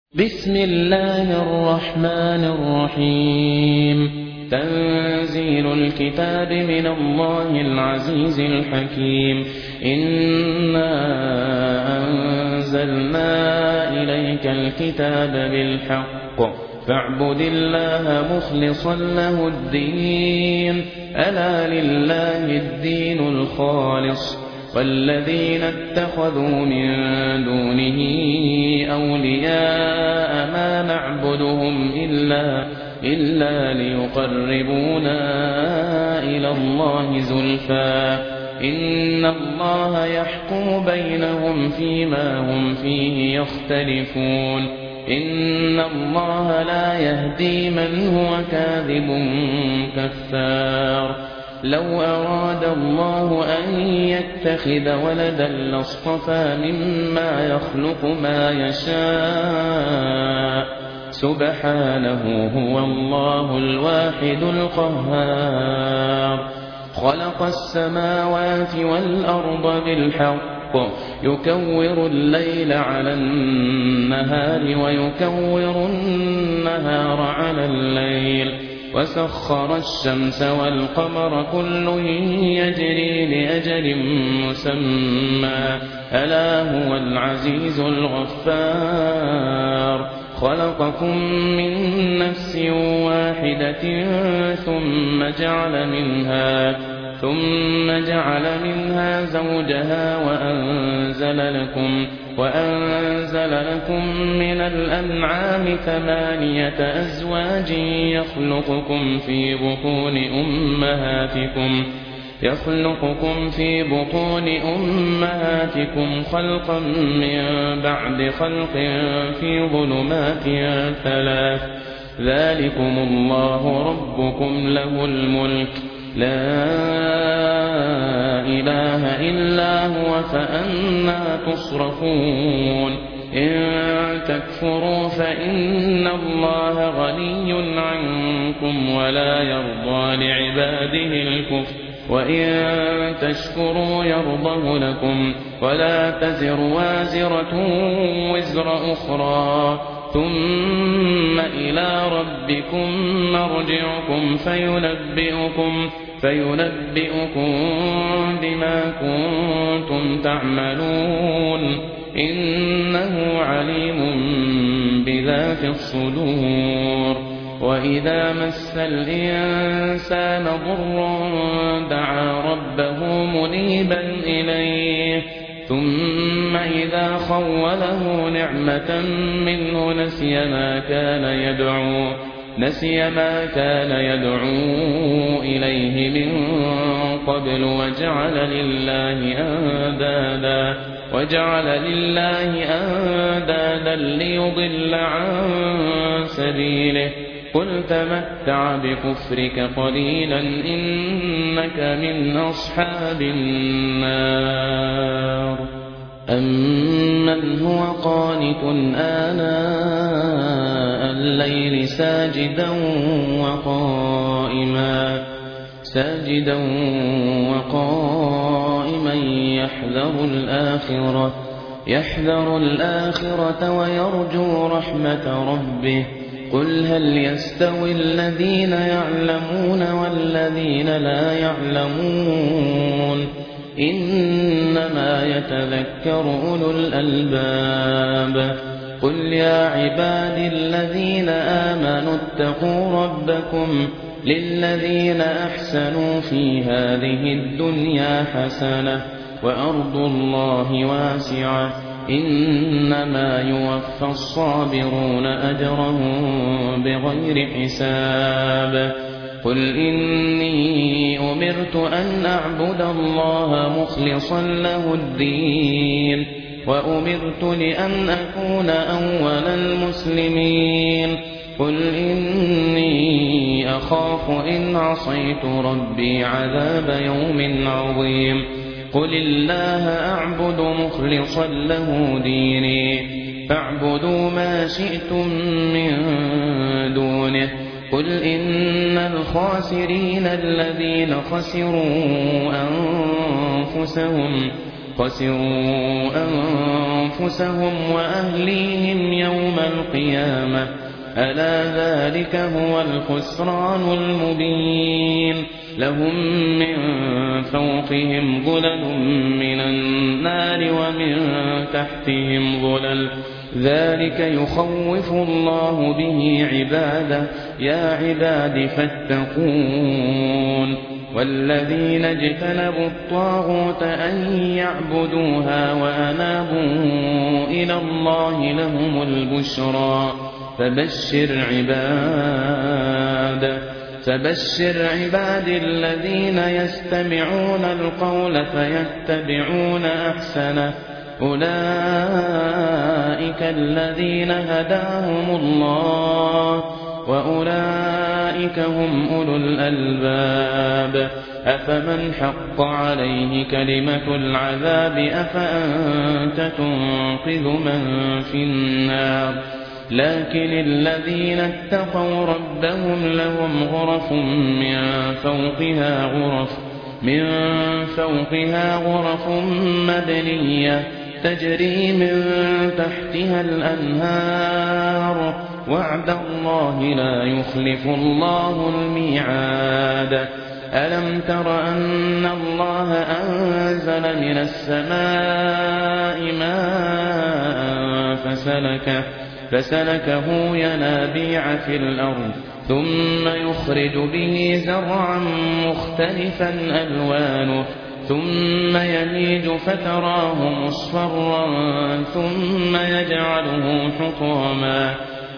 بسم الله الرحمن الرحيم تنزيل الكتاب من الله العزيز الحكيم إنا أنزلنا إليك الكتاب بالحق فاعبد الله مخلصا له الدين ألا لله الدين الخالص والذين اتخذوا من دونه أولياء ما نعبدهم إلا ليقربونا إلى الله زلفى إن الله يحكم بينهم فيما هم فيه يختلفون إن الله لا يهدي من هو كاذب كفار لو أراد الله أن يتخذ ولدا لاصطفى مما يخلق ما يشاء سبحانه هو الله الواحد القهار خلق السماوات والأرض بالحق يكور الليل على النهار ويكور النهار على الليل وسخر الشمس والقمر كل يجري لأجل مسمى ألا هو العزيز الغفار خلقكم من نفس واحدة ثم جعل منها زوجها وأنزل لكم من الأنعام 8 أزواج يخلقكم في بطون أمهاتكم خلقا من بعد خلق في ظلمات 3 ذلكم الله ربكم له الملك لا إله إلا هو فأنى تصرفون إن تكفروا فإن الله غني عنكم ولا يرضى لعباده الكفر وإن تشكروا يرضه لكم ولا تزر وازرة وزر أخرى ثم إلى ربكم مرجعكم فينبئكم بما كنتم تعملون إنه عليم بذات الصدور وإذا مس الإنسان ضر دعا ربه منيبا إليه ثم إذا خوله نعمة منه نسي ما كان يدعو إليه من قبل وجعل لله أندادا ليضل عن سبيله قل تمتع بكفرك قليلا إنك من أصحاب النار أمن هو قانت آناء الليل ساجدا وقائما يحذر الآخرة ويرجو رحمة ربه قل هل يستوي الذين يعلمون والذين لا يعلمون إنما يتذكر أولو الألباب قل يا عبادي الذين آمنوا اتقوا ربكم للذين أحسنوا في هذه الدنيا حسنة وأرض الله واسعة إنما يوفى الصابرون أجرهم بغير حساب قل إني أمرت أن أعبد الله مخلصا له الدين وأمرت لأن أكون أول المسلمين قل إني أخاف إن عصيت ربي عذاب يوم عظيم قل الله أعبد مخلصا له ديني فاعبدوا ما شئتم من دونه قل إن الخاسرين الذين خسروا أنفسهم وأهليهم يوم القيامة ألا ذلك هو الخسران المبين لهم من فوقهم ظلل من النار ومن تحتهم ظلل ذلك يخوف الله به عباده يا عباد فاتقون والذين اجتنبوا الطاغوت أن يعبدوها وأنابوا إلى الله لهم البشرى فبشر عباد الذين يستمعون القول فيتبعون أحسنه أولئك الذين هداهم الله وأولئك هم أولو الألباب أفمن حق عليه كلمة العذاب أفأنت تنقذ من في النار لكن الذين اتقوا ربهم لهم غرف من فوقها غرف مبنية تجري من تحتها الأنهار وعد الله لا يخلف الله الميعاد ألم تر أن الله أنزل من السماء ماء فسلكه ينابيع في الأرض ثم يخرج به زرعا مختلفا ألوانه ثم يهيج فتراه مصفرا ثم يجعله حطاما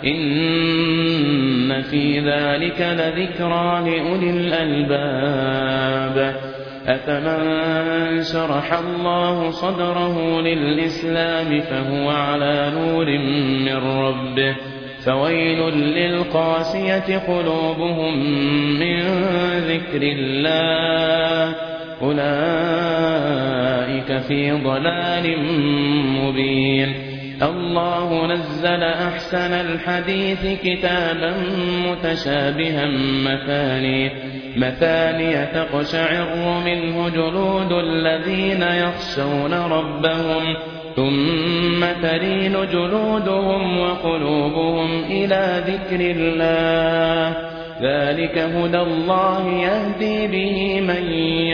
إن في ذلك لذكرى لأولي الألباب أفمن شرح الله صدره للإسلام فهو على نور من ربه فويل للقاسية قلوبهم من ذكر الله أولئك في ضلال مبين الله نزل أحسن الحديث كتابا متشابها مثانية تقشعر منه جلود الذين يخشون ربهم ثم تلين جلودهم وقلوبهم إلى ذكر الله ذلك هدى الله يهدي به من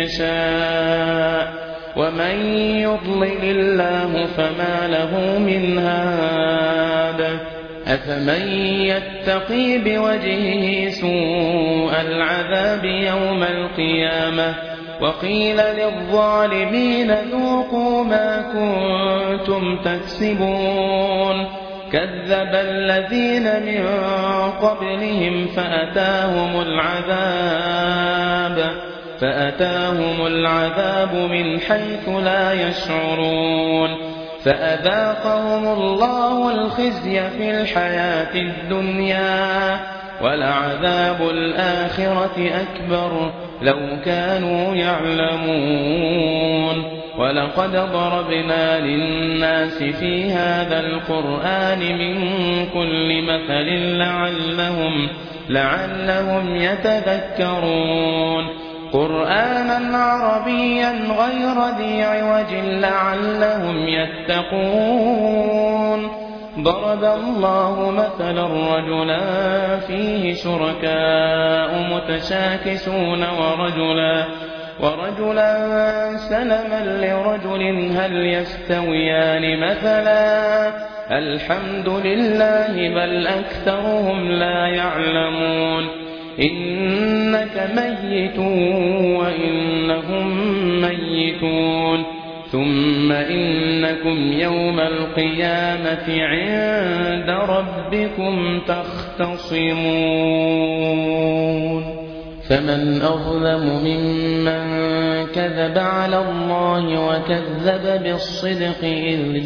يشاء ومن يضلل الله فما له من هاد أفمن يتقي بوجهه سوء العذاب يوم القيامة وقيل للظالمين ذوقوا ما كنتم تكسبون كذب الذين من قبلهم فأتاهم العذاب من حيث لا يشعرون فأذاقهم الله الخزي في الحياة الدنيا ولعذاب الآخرة أكبر لو كانوا يعلمون ولقد ضربنا للناس في هذا القرآن من كل مثل لعلهم يتذكرون قرآنا عربيا غير ذي عوج لعلهم يتقون ضرب الله مثلا رجلا فيه شركاء متشاكسون ورجلا سلما لرجل هل يستويان مثلا الحمد لله بل أكثرهم لا يعلمون إنك ميت وإنهم ميتون ثم إنكم يوم القيامة عند ربكم تختصمون فمن أظلم ممن كذب على الله وكذب بالصدق إذ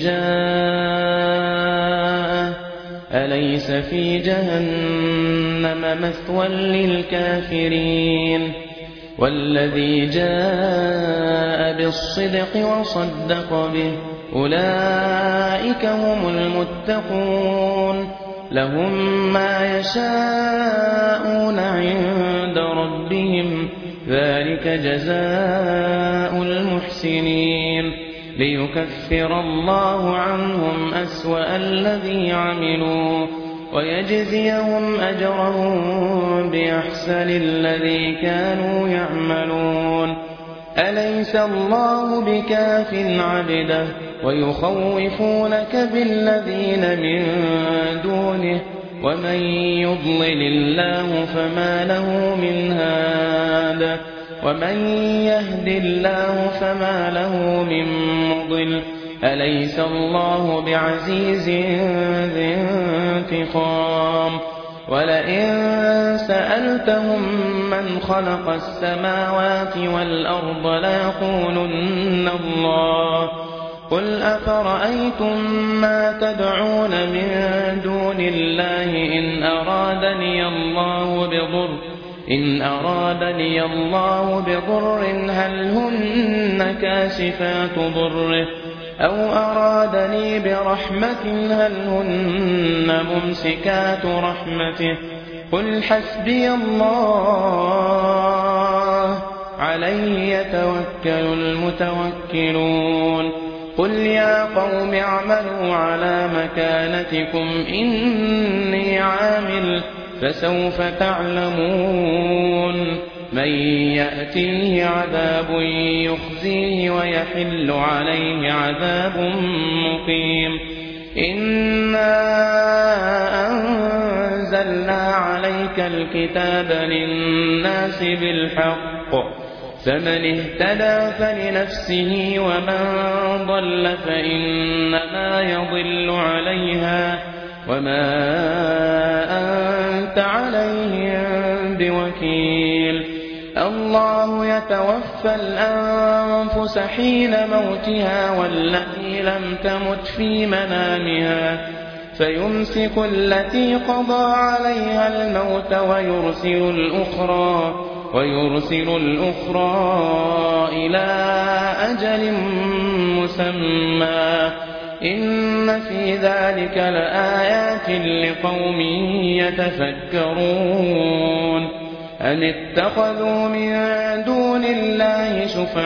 جاءه أليس في جهنم مثوى للكافرين والذي جاء بالصدق وصدق به أولئك هم المتقون لهم ما يشاءون عند ربهم ذلك جزاء المحسنين ليكفر الله عنهم أسوأ الذي عملوا ويجزيهم أجرهم بأحسن الذي كانوا يعملون. أليس الله بكاف عبده ويخوفونك بالذين من دونه ومن يضلل الله فما له من هاد ومن يهد الله فما له من مضل. أليس الله بعزيز ذي انتقام. ولئن سألتهم من خلق السماوات والأرض ليقولن الله. قل أفرأيتم ما تدعون من دون الله إن أرادني الله بضر هل هن كاشفات ضره أو أرادني برحمة هل هن ممسكات رحمته. قل حسبي الله عليه يتوكل المتوكلون. قل يا قوم اعملوا على مكانتكم إني عامل فسوف تعلمون من يأتيه عذاب يخزيه ويحل عليه عذاب مقيم. إنا أنزلنا عليك الكتاب للناس بالحق فمن اهتدى فلنفسه ومن ضل فإنما يضل عليها وما أنت عليهم بوكيل. الله يتوفى الأنفس حين موتها والتي لم تمت في منامها فيمسك التي قضى عليها الموت ويرسل الأخرى إلى أجل مسمى. إن في ذلك لآيات لقوم يتفكرون. أم اتخذوا من دون الله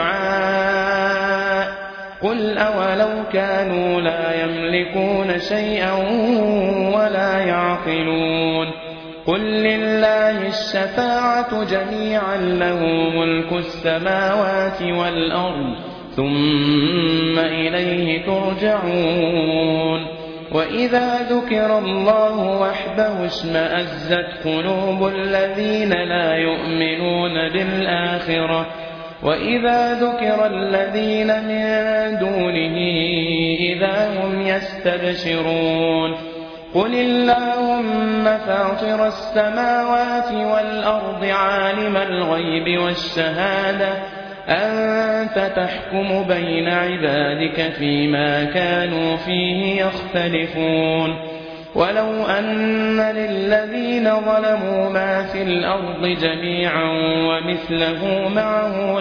شفعاء قل أولو كانوا لا يملكون شيئا ولا يعقلون. قل لله الشفاعة جميعا له ملك السماوات والأرض ثم إليه ترجعون. وإذا ذكر الله وحده اشمأزت قلوب الذين لا يؤمنون بالآخرة وإذا ذكر الذين من دونه إذا هم يستبشرون. قل اللهم فاطر السماوات والأرض عالم الغيب والشهادة أنت تحكم بين عبادك فيما كانوا فيه يختلفون. ولو أن للذين ظلموا ما في الأرض جميعا ومثله معه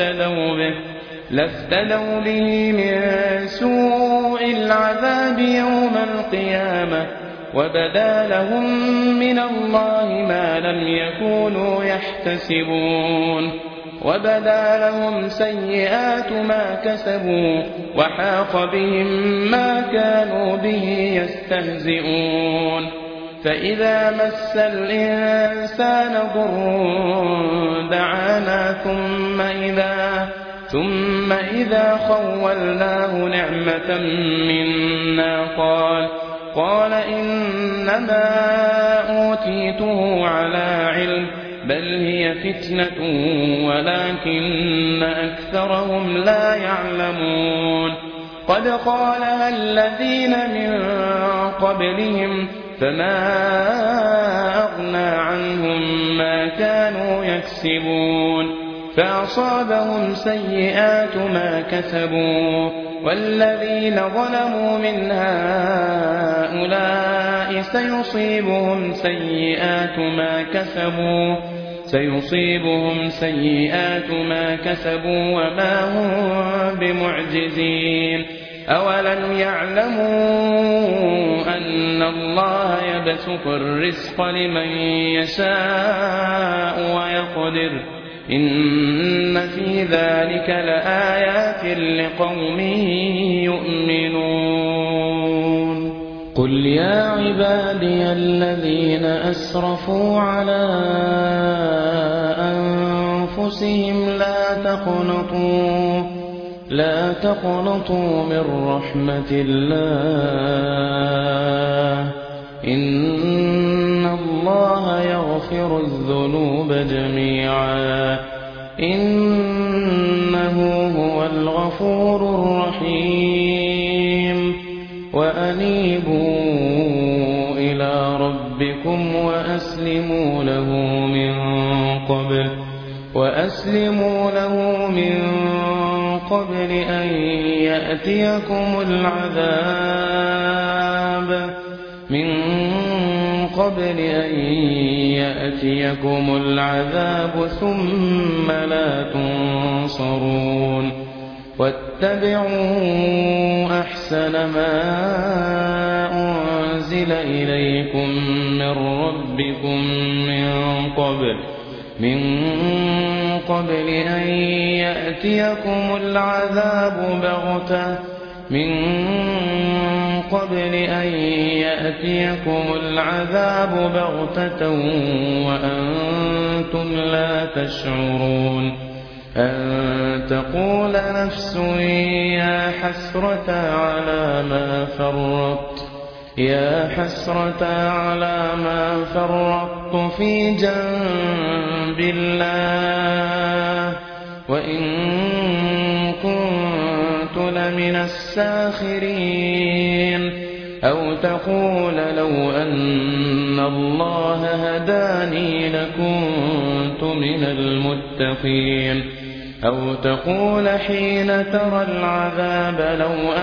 لافتدوا به من سوء العذاب يوم القيامة وبدا لهم من الله ما لم يكونوا يحتسبون. وبدا لهم سيئات ما كسبوا وحاق بهم ما كانوا به يستهزئون. فإذا مس الإنسان ضر دعانا ثم إذا خولناه نعمة منا قال إنما أوتيته على علم بل هي فتنة ولكن أكثرهم لا يعلمون. قد قالها الذين من قبلهم فما أغنى عنهم ما كانوا يكسبون فأصابهم سيئات ما كسبوا والذين ظلموا من هؤلاء سيصيبهم سيئات ما كسبوا وما هم بمعجزين. أولم يعلموا أن الله يبسط الرزق لمن يشاء ويقدر إن في ذلك لآيات لقوم يؤمنون قل يا عبادي الذين أسرفوا على أنفسهم لا تقنطوا من رحمة الله إن الله يغفر الذنوب جميعا إنه هو الغفور الرحيم وأنيبوا إلى ربكم وأسلموا له من قبل أن يأتيكم العذاب ثم لا تنصرون واتبعوا أحسن ما أنزل إليكم من ربكم من قبل أن يأتيكم العذاب بغتة وأنتم لا تشعرون أن تقول نفس يا حسرة على ما فرطت في جنب الله وإن كنت لمن الساخرين أو تقول لو أن الله هداني لكنت من المتقين أو تقول حين ترى العذاب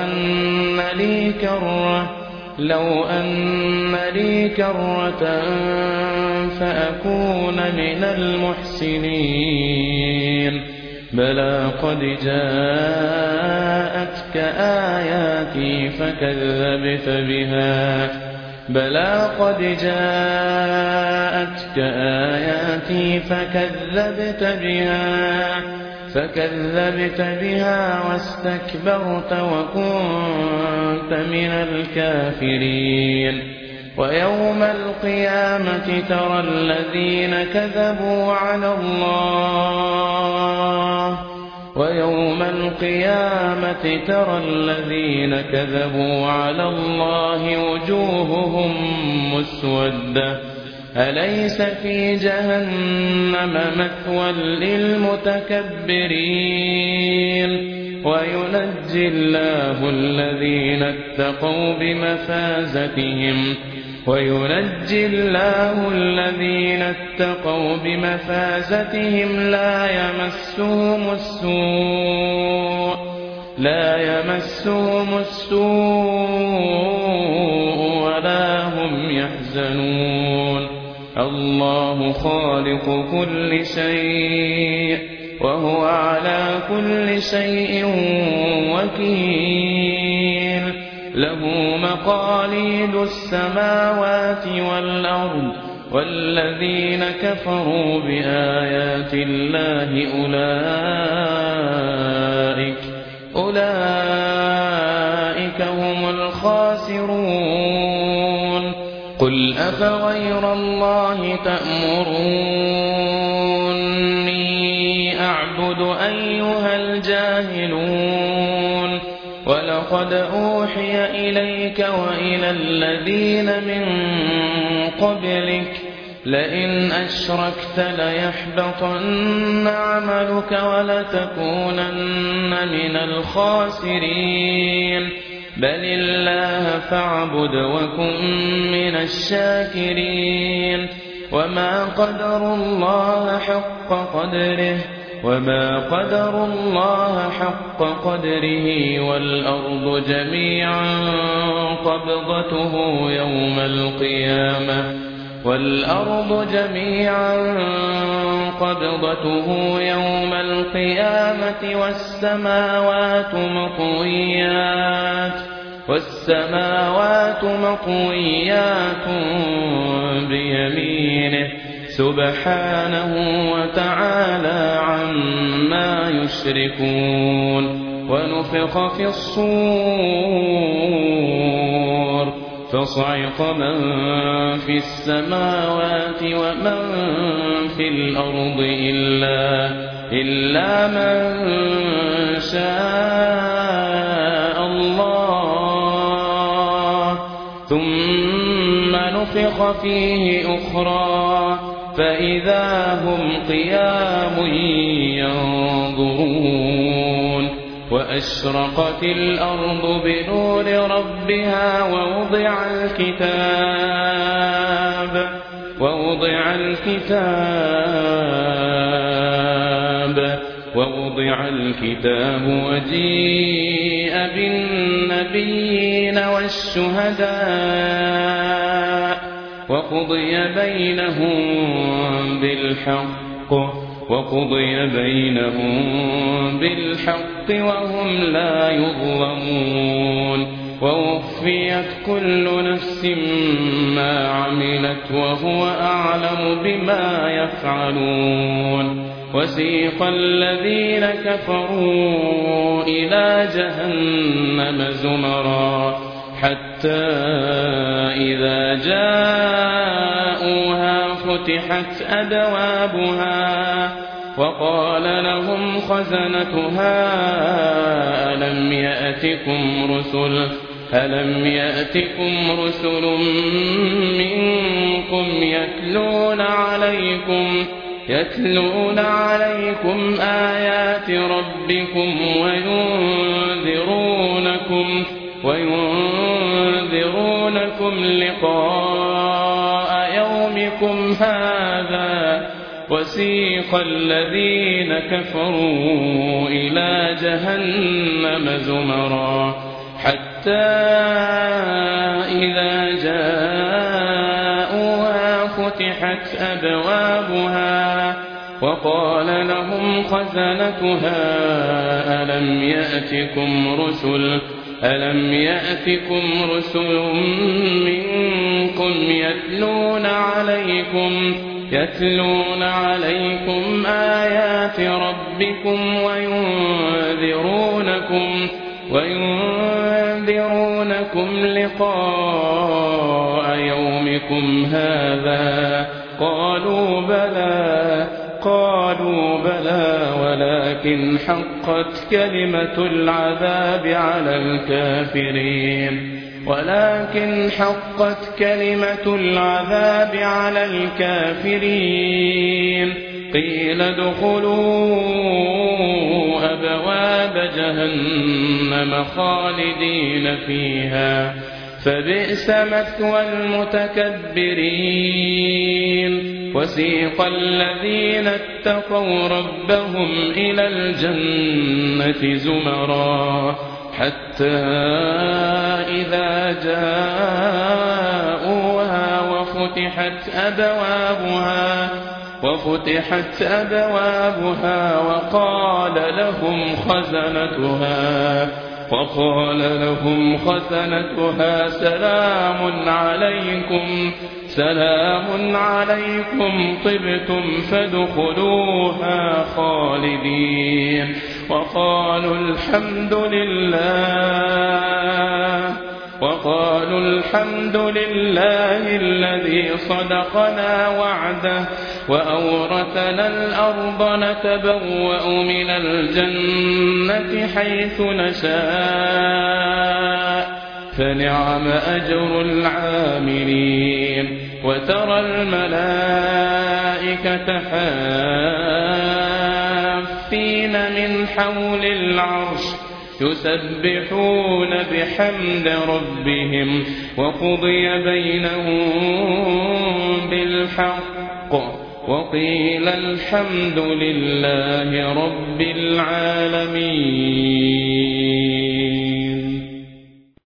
لو أن لي كرة فأكون من المحسنين بلى قد جاءتك آياتي فكذبت بها واستكبرت وكنت من الكافرين ويوم القيامة ترى الذين كذبوا على الله وجوههم مسودة أليس في جهنم مثوى للمتكبرين وينجي الله الذين اتقوا بمفازتهم لا يمسهم السوء ولا هم يحزنون الله خالق كل شيء وهو على كل شيء وكيل له مقاليد السماوات والأرض والذين كفروا بآيات الله أولئك هم الخاسرون قل أفغير الله تأمروني أعبد أيها الجاهلون ولقد أوحي إليك وإلى الذين من قبلك لئن أشركت ليحبطن عملك ولتكونن من الخاسرين بل الله فاعبد وكن من الشاكرين وما قدروا الله حق قدره والأرض جميعا قبضته يوم القيامة والسماوات مطويات بيمينه سبحانه وتعالى عما يشركون. ونفخ في الصور فصعق من في السماوات ومن في الأرض إلا من شاء الله، ثم نفخ فيه أخرى فإذا هم قيام ينظرون. وأشرقت الأرض بنور ربها ووضع الكتاب وجيء بالنبيين والشهداء وقضي بينهم بالحق وهم لا يظلمون. ووفيت كل نفس ما عملت وهو أعلم بما يفعلون. وسيق الذين كفروا إلى جهنم زمرا حتى إذا جاءوها فتحت أبوابها وقال لهم خزنتها ألم يأتكم رسل منكم يتلون عليكم آيات ربكم وينذرونكم لقاء يومكم هذا. وسيق الذين كفروا إلى جهنم زمرا حتى إذا جاءوها فتحت أبوابها وقال لهم خزنتها ألم يأتكم رسل منكم يتلون عليكم آيات ربكم وينذرونكم لقاء يومكم هذا. قالوا بلى ولكن حقت كلمة العذاب على الكافرين. قيل ادخلوا أبواب جهنم خالدين فيها فبئس مثوى المتكبرين. وسيق الذين اتقوا ربهم إلى الجنة زمرا حتى إذا جاءوها وفتحت أبوابها وقال لهم خزنتها سلام عليكم طبتم فادخلوها خالدين. وقالوا الحمد لله الذي صدقنا وعده وأورثنا الأرض نتبوأ من الجنة حيث نشاء فنعم أجر العاملين. وترى الملائكة حافين من حول العرش يسبحون بحمد ربهم وقضي بينهم بالحق وقيل الحمد لله رب العالمين.